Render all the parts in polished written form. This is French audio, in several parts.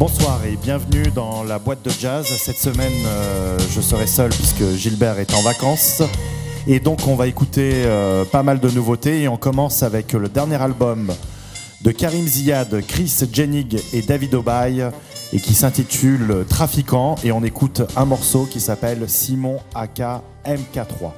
Bonsoir et bienvenue dans la boîte de jazz. Cette semaine, je serai seul puisque Gilbert est en vacances. Et donc, on va écouter pas mal de nouveautés. Et on commence avec le dernier album de Karim Ziad, Chris Jenig et David Obaye et qui s'intitule Trafiquant. Et on écoute un morceau qui s'appelle Simon aka MK3.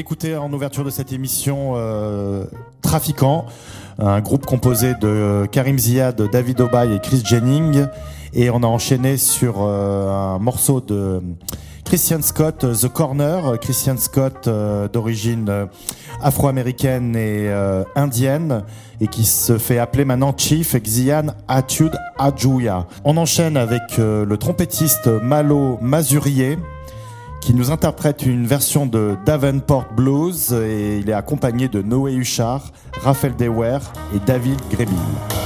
d'écouter en ouverture de cette émission Trafiquant, un groupe composé de Karim Ziad, David Obay et Chris Jennings. Et on a enchaîné sur un morceau de Christian Scott, The Corner. Christian Scott, d'origine afro-américaine et indienne, et qui se fait appeler maintenant Chief Xian Atud Adjouya. On enchaîne avec le trompettiste Malo Mazurier, qui nous interprète une version de Davenport Blues, et il est accompagné de Noé Huchard, Raphaël Dewer et David Grébille.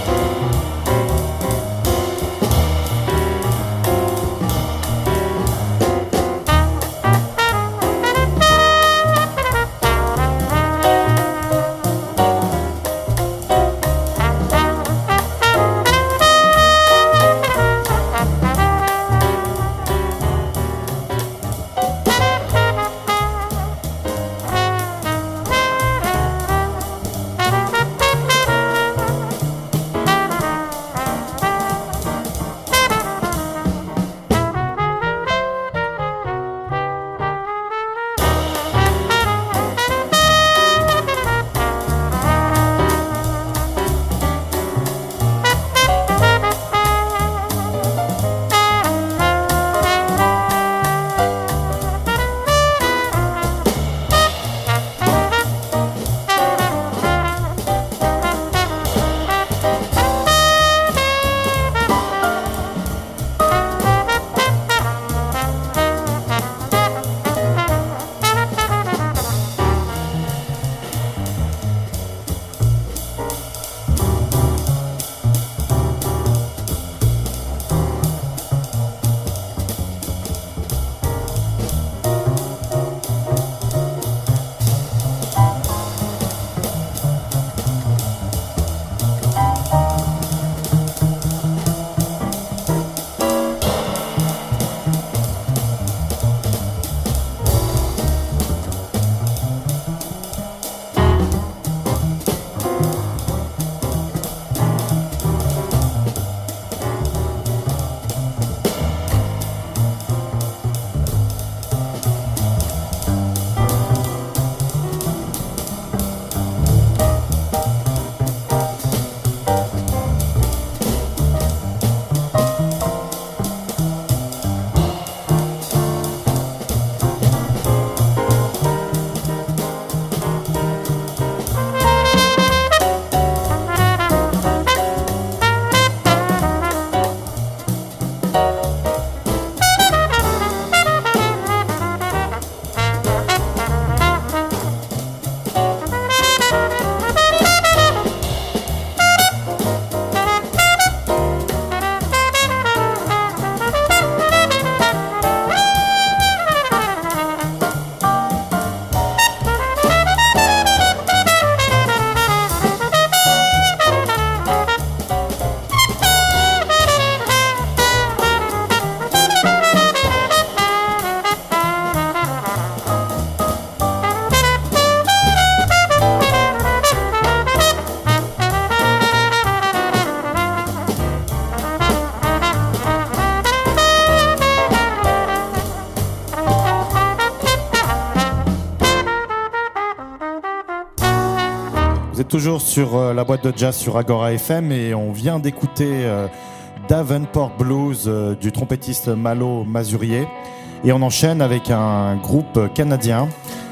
Vous êtes toujours sur la boîte de jazz sur Agora FM, et on vient d'écouter Davenport Blues du trompettiste Malo Mazurier, et on enchaîne avec un groupe canadien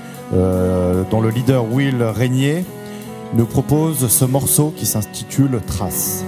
dont le leader Will Régnier nous propose ce morceau qui s'intitule Trace.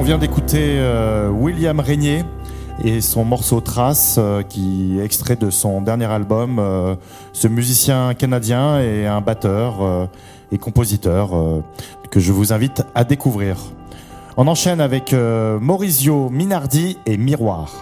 vient d'écouter William Régnier et son morceau Trace, qui est extrait de son dernier album. Ce musicien canadien est un batteur et compositeur que je vous invite à découvrir. On enchaîne avec Maurizio Minardi et Miroir.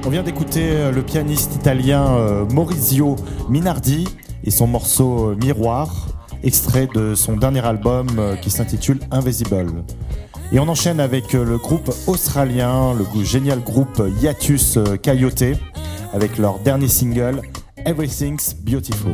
On vient d'écouter le pianiste italien Maurizio Minardi et son morceau Miroir, extrait de son dernier album qui s'intitule Invisible. Et on enchaîne avec le groupe australien, le génial groupe Hiatus Coyote, avec leur dernier single Everything's Beautiful.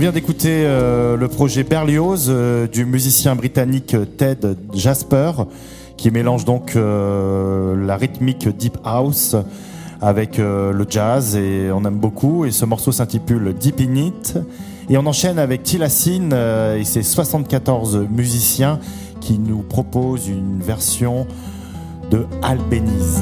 vient d'écouter le projet Berlioz du musicien britannique Ted Jasper, qui mélange donc la rythmique deep house avec le jazz, et on aime beaucoup. Et ce morceau s'intitule Deep in It. Et on enchaîne avec Tilassine et ses 74 musiciens qui nous proposent une version de Albéniz.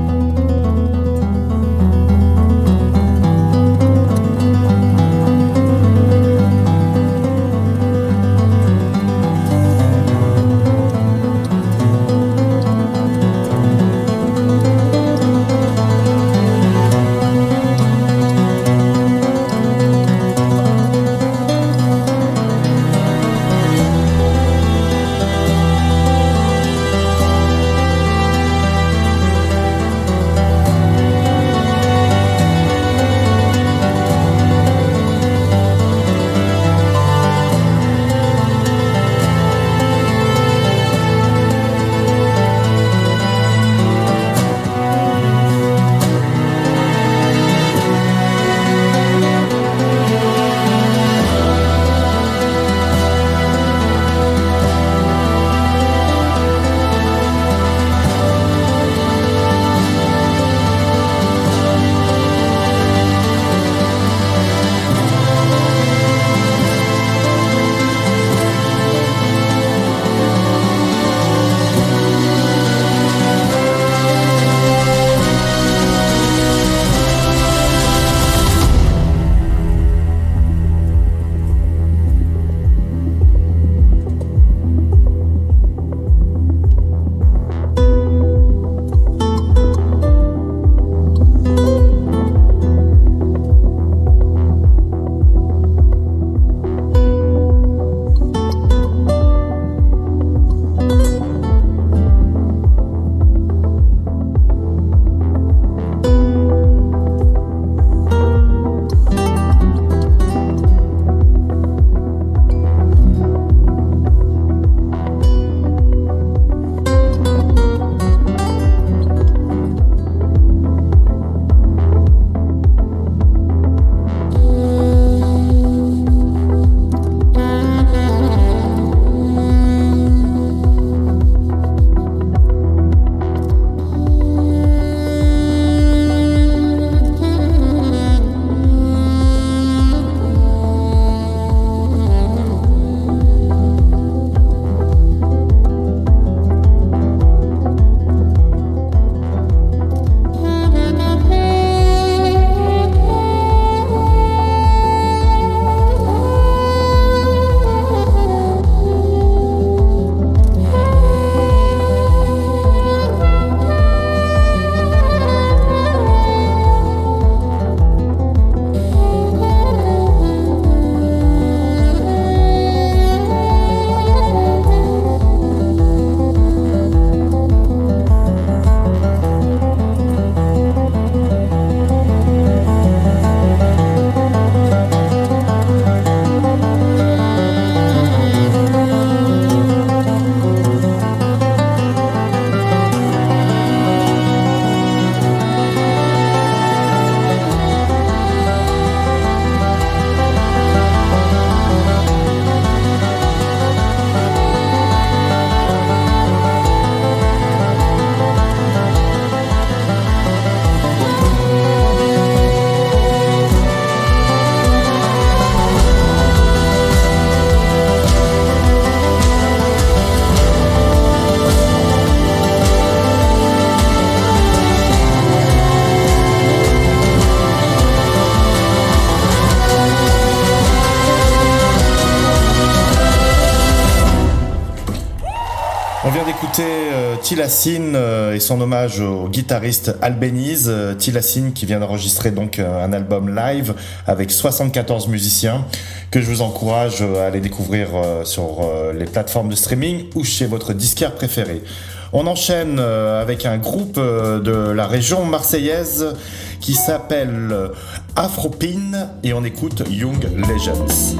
Tilassine et son hommage au guitariste Albéniz. Tilassine qui vient d'enregistrer donc un album live avec 74 musiciens que je vous encourage à aller découvrir sur les plateformes de streaming ou chez votre disquaire préféré. On enchaîne avec un groupe de la région marseillaise qui s'appelle Afropine et on écoute Young Legends.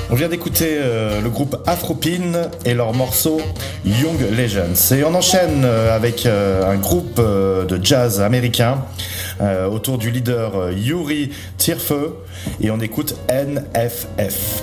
On vient d'écouter le groupe Afropine et leur morceau Young Legends. Et on enchaîne avec un groupe de jazz américain autour du leader Yuri Tierfeu et on écoute NFF.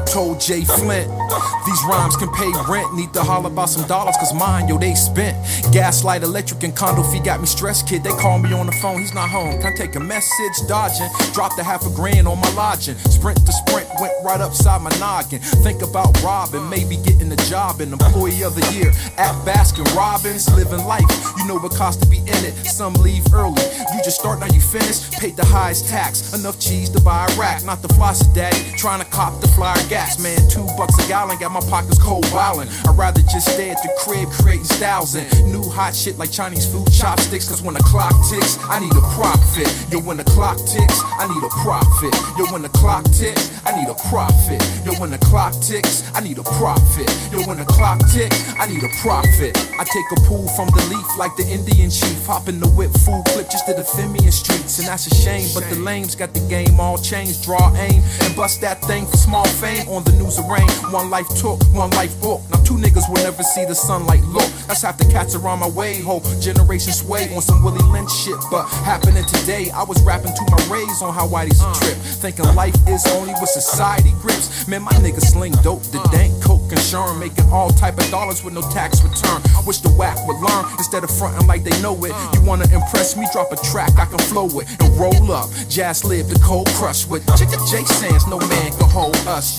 told Jay Flint, these rhymes can pay rent. Need to holler about some dollars, cause mine, yo, they spent. Gaslight, electric, and condo fee got me stressed, kid. They call me on the phone, he's not home. Can I take a message? Dodging. Dropped $500,000 on my lodging. Sprint to sprint, went right upside my noggin. Think about robbing, maybe getting a job. An employee of the year at Baskin Robbins. Living life, you know what costs to be in it. Some leave early, you just start, now you finish. Paid the highest tax, enough cheese to buy a rack. Not the floss daddy, trying to cop the flyer gas. Man, $2 a gallon, got my pockets cold wildin'. I'd rather just stay at the crib creating styles and new hot shit like Chinese food chopsticks. Cause when the clock ticks, I need a profit. Yo, when the clock ticks, I need a profit. Yo, when the clock ticks, I need a profit. Yo, when the clock ticks, I need a profit. Yo, when the clock ticks, I need a profit. I take a pull from the leaf like the Indian chief. Hop in the whip, full clip just to defend me in streets. And that's a shame, but the lames got the game all changed. Draw aim and bust that thing for small fame. On the news of rain, one life took, one life book. Now 2 niggas will never see the sunlight look. That's half the cats around my way. Whole generation sway on some Willie Lynch shit. But happening today, I was rapping to my rays on how Whitey's a trip. Thinking life is only what society grips. Man, my niggas sling dope, the dank coke and Sherm, making all type of dollars with no tax return. I wish the whack would learn instead of fronting like they know it. You wanna impress me? Drop a track I can flow with and roll up. Jazz live the cold crush with Jay Sands. No man can hold us.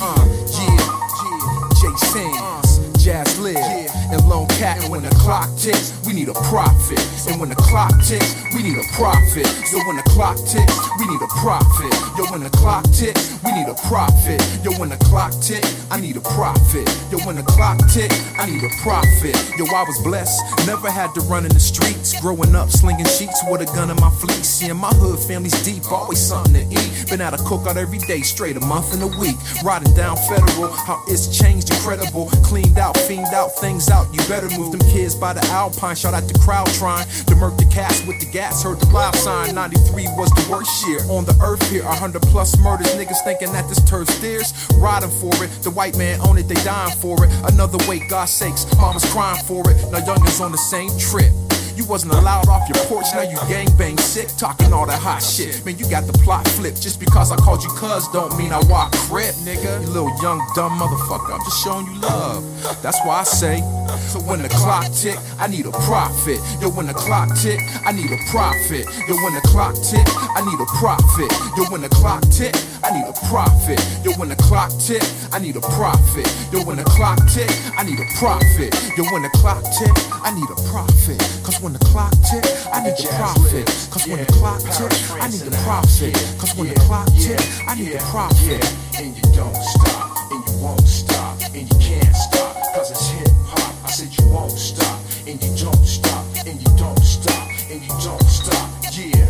Jay Sands. Jazz live and Lone Cat. And when the clock ticks, we need a profit. And when the clock ticks, we need a profit. So when the clock ticks, we need a profit. Yo, when the clock ticks, we need a profit. Yo, when the clock tick, I need a profit. Yo, when the clock tick, I need a profit. Yo, I was blessed, never had to run in the streets. Growing up, slinging sheets with a gun in my fleece. Seeing my hood family's deep, always something to eat. Been at a cookout every day, straight a month and a week. Riding down Federal, how it's changed, incredible. Cleaned out, fiend out, things out. You better move them kids by the Alpine. Shout out the crowd trying to murk the cats with the gas. Heard the live sign, 93 was the worst year on the earth here. 100+ murders, niggas thinking that this turf steers. Riding for it, the white man own it, they dying for it. Another way, God's sakes, mama's crying for it. Now youngins on the same trip. You wasn't allowed off your porch, now you gangbang sick, talking all that hot shit. Man, you got the plot flipped. Just because I called you cuz don't mean I walk crip, nigga. You little young dumb motherfucker, I'm just showing you love. That's why I say, so when the clock tick, I need a profit. Yo, when the clock tick, I need a profit. Yo, when the clock tick, I need a profit. Yo, when the clock tick, I need a profit. Yo, when the clock tick, I need a profit. Yo, when the clock tick, I need a profit. Yo, when the clock tick, I need a profit. Cause when the clock tick, I need a profit. Cause when the clock tick, I need a profit. Cause when the clock tick, I need a profit. And you don't stop, and you won't stop, and you can't stop. Cause it's hip hop. I said you won't stop, and you don't stop, and you don't stop, and you don't stop. Yeah,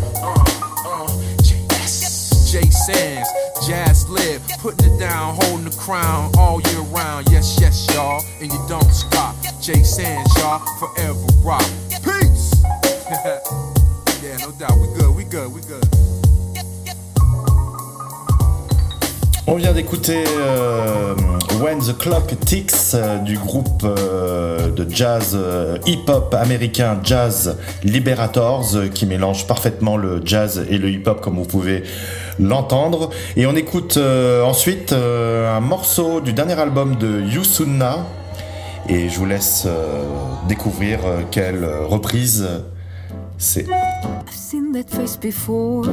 Jay Sands, Jazz live, putting it down, holding the crown all year round. Yes, yes, y'all, and you don't stop. Jay Sands, y'all, forever rock. Peace! Yeah, no doubt, we good, we good, we good. On vient d'écouter When the Clock Ticks du groupe de jazz hip-hop américain Jazz Liberators qui mélange parfaitement le jazz et le hip-hop comme vous pouvez l'entendre. Et on écoute ensuite un morceau du dernier album de Youssouna et je vous laisse découvrir quelle reprise c'est. I've seen that face before.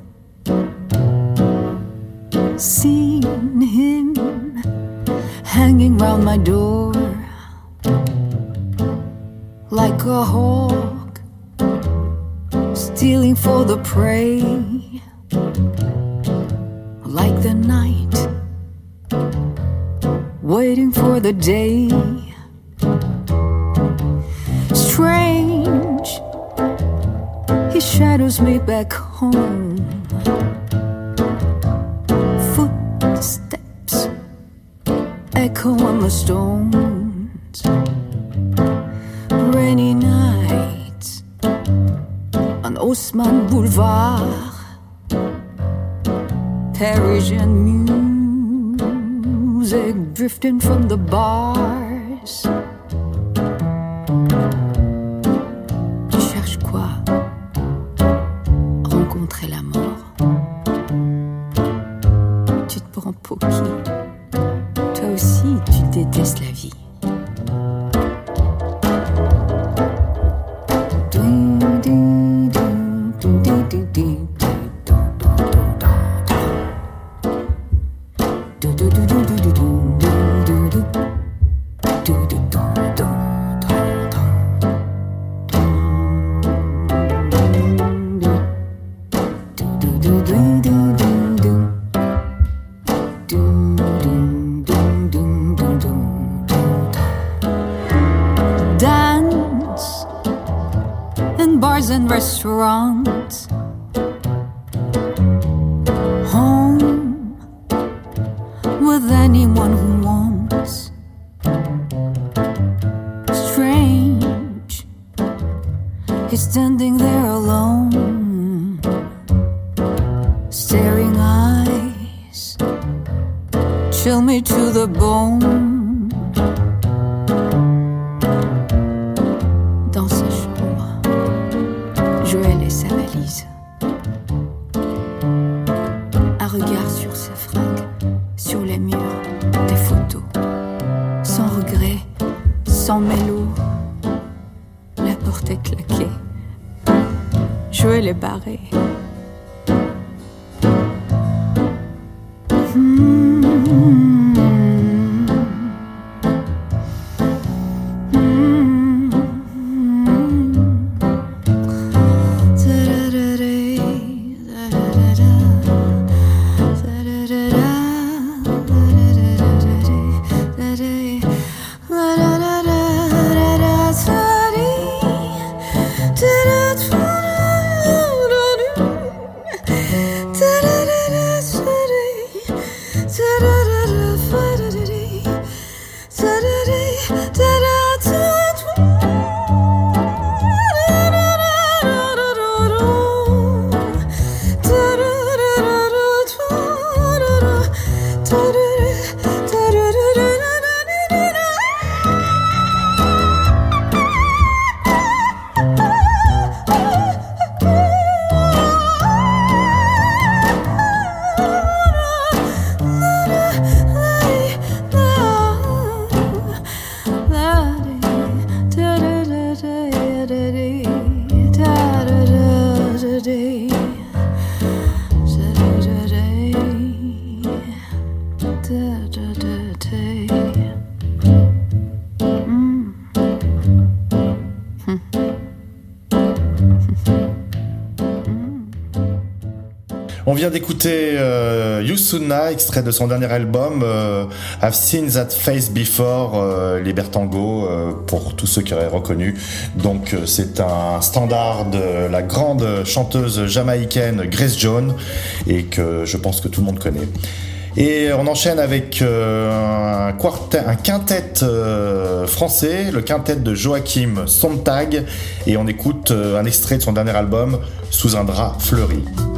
Seen him hanging round my door like a hawk stealing for the prey, like the night waiting for the day. Strange, he shadows me back home. Footsteps echo on the stones. Rainy nights on Haussmann Boulevard. Parisian music drifting from the bars. Tu cherches quoi? Rencontrer la mort. Tu te prends pour qui? restaurants. Home with anyone who wants. Strange, he's standing there alone, staring eyes chill me to the bone. Dans sa chambre, Joël et sa valise. Un regard sur ses fringues, sur les murs, des photos. Sans regret, sans mélo. La porte est claquée. Joël est barré. On vient d'écouter Youssouna, extrait de son dernier album I've Seen That Face Before, Libertango, pour tous ceux qui auraient reconnu. Donc c'est un standard de la grande chanteuse jamaïcaine Grace Jones et que je pense que tout le monde connaît. Et on enchaîne avec un quintet français, le quintet de Joachim Sontag, et on écoute un extrait de son dernier album Sous un drap fleuri.